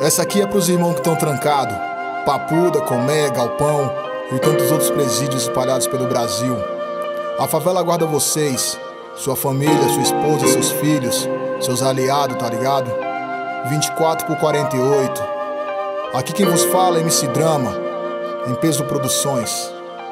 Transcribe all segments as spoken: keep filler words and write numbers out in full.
Essa aqui é pros irmãos que estão trancados, Papuda, Comé, Galpão e tantos outros presídios espalhados pelo Brasil. A favela aguarda vocês, sua família, sua esposa, seus filhos, seus aliados, tá ligado? vinte e quatro por quarenta e oito. Aqui quem vos fala é M C Drama, em Peso Produções.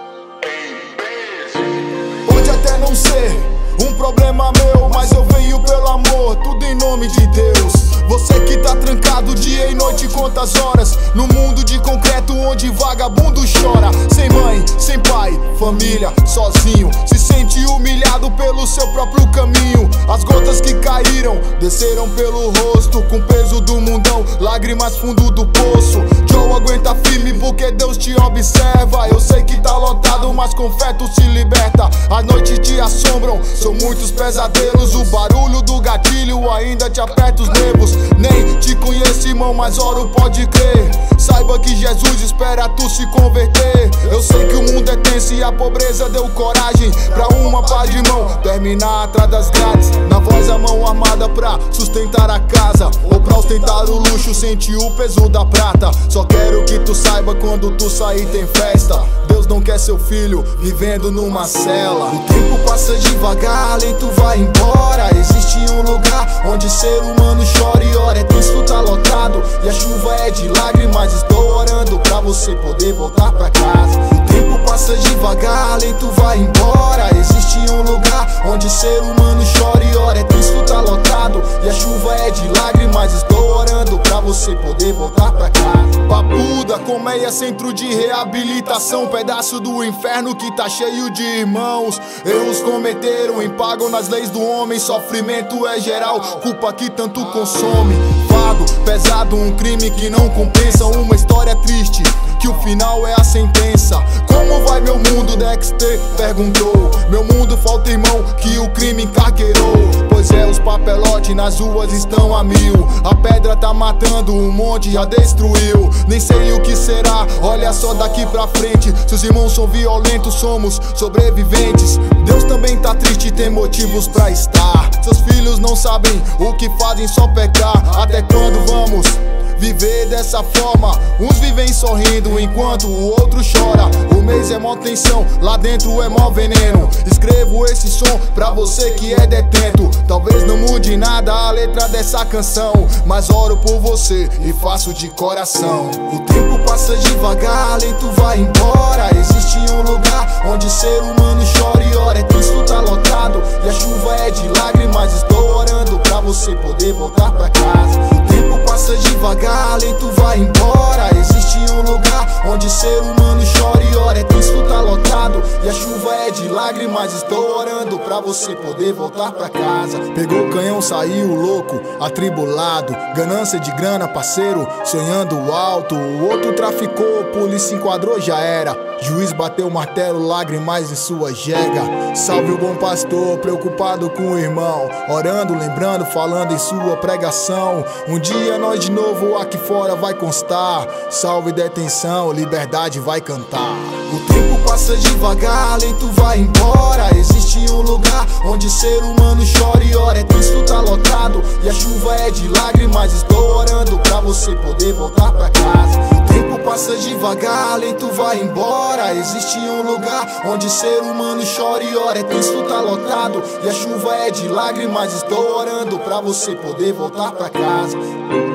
Pode até não ser um problema meu, mas eu venho pelo amor, tudo em nome de Deus. Você que tá trancado dia e noite, quantas horas no mundo de concreto onde vagabundo chora, sem mãe, sem pai, família, sozinho, se sente humilhado pelo seu próprio caminho. As gotas que caíram desceram pelo rosto, com peso do mundão, lágrimas fundo do poço. Joe aguenta firme porque Deus te observa. Eu sei que tá lotado, mas com fé tu se liberta. As noites te assombram, são muitos pesadelos. O barulho do gatilho ainda te aperta os nervos. Nem te conheço, irmão, mas oro, pode crer. Saiba que Jesus espera tu se converter. Eu sei que o mundo é tenso e a pobreza deu coragem pra uma pá de mão terminar atrás das grades. Na voz a mão armada pra sustentar a casa, ou pra ostentar o luxo, sentir o peso da prata. Só quero que tu saiba, quando tu sair tem festa. Deus não quer seu filho vivendo numa cela. O tempo passa devagar, lento vai embora. Existe um lugar onde ser humano chora e ora. É tenso, tá lotado e a chuva é de lágrimas. Estou orando pra você poder voltar pra casa. O tempo passa devagar, lento vai embora. Existe um lugar onde ser humano chora e ora. É tenso, tá lotado e a chuva é de lágrimas. Estou orando pra você poder voltar pra casa. Papuda, Colmeia, centro de reabilitação, pedaço do inferno que tá cheio de irmãos. Erros cometeram, empagam nas leis do homem. Sofrimento é geral, culpa que tanto consome. Vago, pesado, um crime que não compensa. Uma história triste, que o final é a sentença. Como vai meu mundo? Dexter perguntou. Meu mundo falta irmão que o crime encarqueirou. Pois é, os papelotes nas ruas estão a mil. A pedra tá matando, um monte já destruiu. Nem sei o que será, olha só daqui pra frente. Seus irmãos são violentos, somos sobreviventes. Deus também tá triste, tem motivos pra estar. Seus filhos não sabem o que fazem, só pecar. Até quando vamos viver dessa forma? Uns vivem sorrindo enquanto o outro chora. O mês é mó tensão, lá dentro é mó veneno. Escrevo esse som pra você que é detento. Talvez não mude nada a letra dessa canção, mas oro por você e faço de coração. O tempo passa devagar, lento vai embora. Existe um lugar onde ser humano chora e ora. É tenso, tá lotado e a chuva é de lágrimas. Estou orando pra você poder voltar pra casa. O tempo passa devagar, lento vai embora. Existe um lugar onde ser humano chora e ora. É tenso, tá lotado e a chuva é de lágrimas. Estou orando pra você poder voltar pra casa. Pegou o canhão, saiu louco, atribulado. Ganância de grana, parceiro, sonhando alto. O outro traficou, polícia enquadrou, já era. Juiz bateu o martelo, lágrimas em sua jega. Salve o bom pastor, preocupado com o irmão, orando, lembrando, falando em sua pregação. Um dia nós de novo aqui fora vai constar. Salve detenção, liberdade vai cantar. O tempo passa devagar, lento vai embora. Existe um lugar onde ser humano chora e ora. É tenso, tá lotado e a chuva é de lágrimas. Estou orando pra você poder voltar pra casa. O tempo passa devagar, lento vai embora. Existe um lugar onde ser humano chora e ora. É tenso, tá lotado e a chuva é de lágrimas. Estou orando pra você poder voltar pra casa.